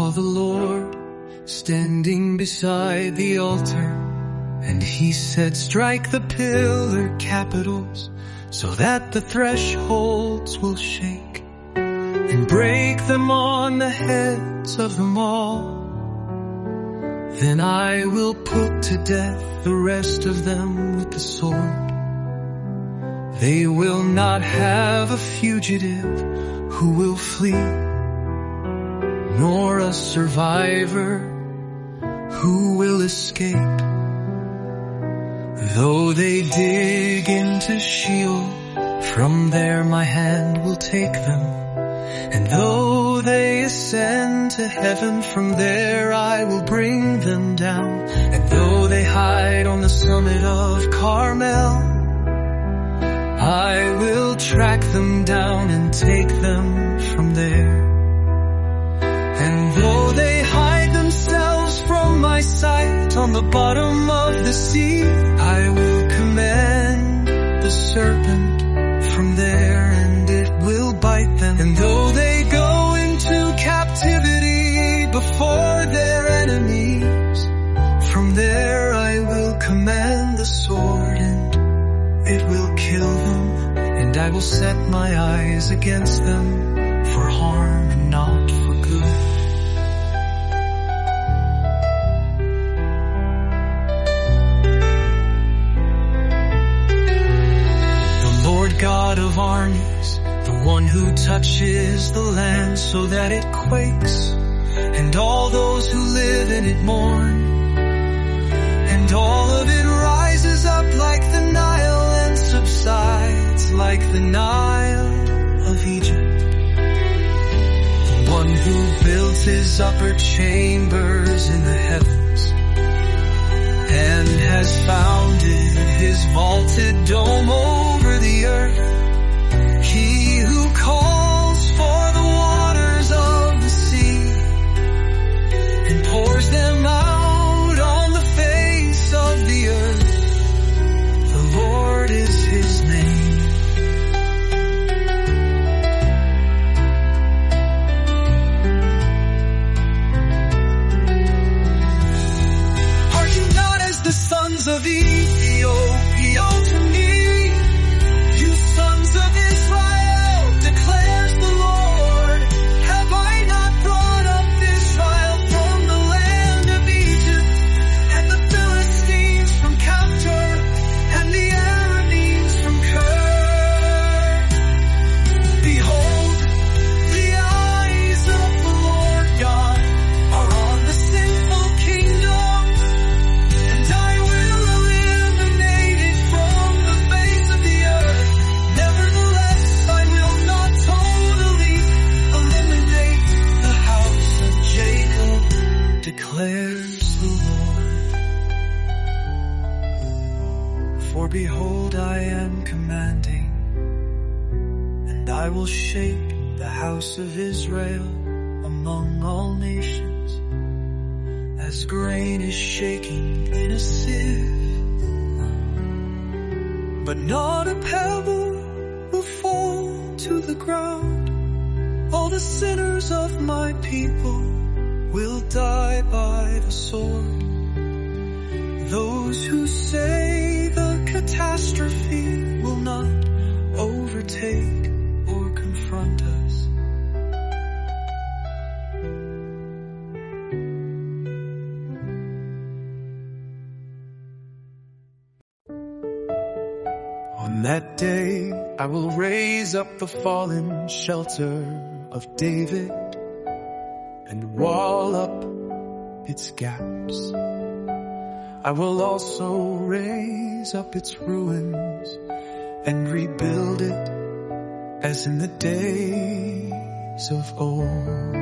saw the Lord standing beside the altar, and he said, strike the pillar capitals so that the thresholds will shake, and break them on the heads of them all. Then I will put to death the rest of them with the sword. They will not have a fugitive who will flee, nor a survivor who will escape. Though they dig into Sheol, from there my hand will take them. And though they ascend to heaven, from there I will bring them down. And though they hide on the summit of Carmel, I will track them down and take them from there. And though they hide themselves from my sight on the bottom of the sea, I will command the serpent from there, and it will bite them. And though they go into captivity before their enemies, from there I will command the sword, and it will kill them. And I will set my eyes against them for harm and not for good. God of armies, the one who touches the land so that it quakes, and all those who live in it mourn, and all of it rises up like the Nile and subsides like the Nile of Egypt. The one who built his upper chambers in the heavens and has founded his vaulted dome over the earth. He who calls for the waters of the sea and pours them out on the face of the earth. The Lord is his name. Are you not as the sons of Ethiopia to me? You sons of Israel, declares the Lord. Have I not brought up Israel from the land of Egypt, and the Philistines from Caphtor, and the Arameans from Kir? Behold, the eyes of the Lord God are on the sinful kingdom, and I will eliminate it from the face of the earth. Nevertheless, I will not totally eliminate the house of Jacob, declares the Lord. For behold, I am commanding, and I will shake the house of Israel among all nations, as grain is shaken in a sieve. But not a pebble will fall to the ground. All the sinners of my people will die by the sword. Those who say the catastrophe will not overtake or confront us. On that day, I will raise up the fallen shelter of David and wall up its gaps. I will also raise up its ruins and rebuild it as in the days of old,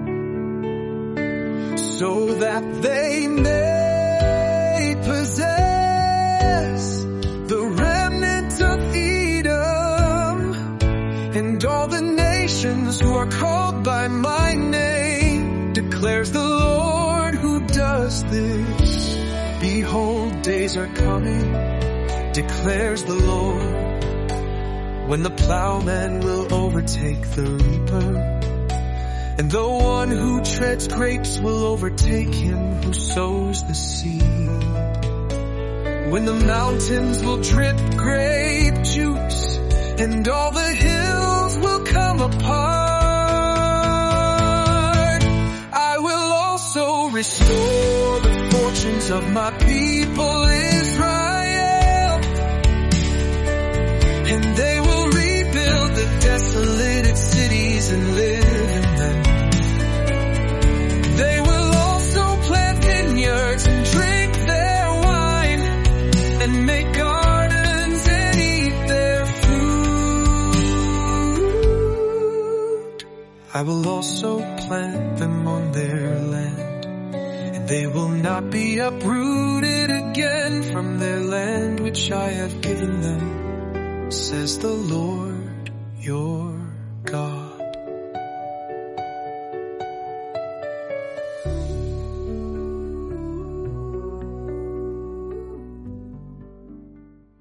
so that they may possess the remnant of Edom, and all the nations who are called by my name, declares the Lord who does this. Behold, days are coming, declares the Lord, when the plowman will overtake the reaper, and the one who treads grapes will overtake him who sows the seed. When the mountains will drip grape juice, and all the hills will come apart, I will also restore the fortunes of my people Israel, and they will rebuild the desolated cities and live in them. They will also plant vineyards and drink their wine, and make gardens and eat their food. I will also plant them on their land, and they will not be uprooted again from their land which I have given them, says the Lord your